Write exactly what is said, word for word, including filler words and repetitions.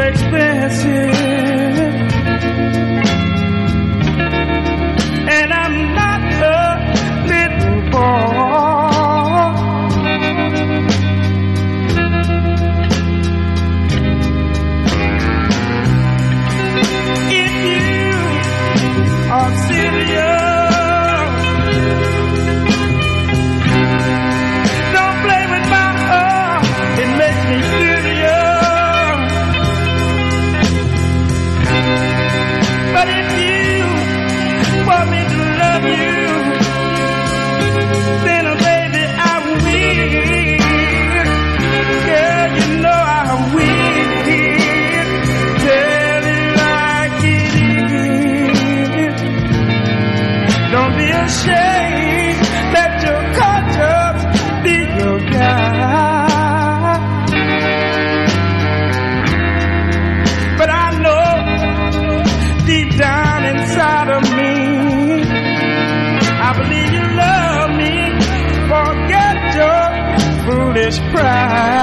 expensive. And I'm not a little boy. If you are serious, don't play with my heart, it makes me furious. But if you want me to love you, then oh baby I will. Girl, you know I will. Tell it like it is. Don't be ashamed, let your conscience be your guide. But I know deep down inside of me, I believe you love me. Forget your foolish pride.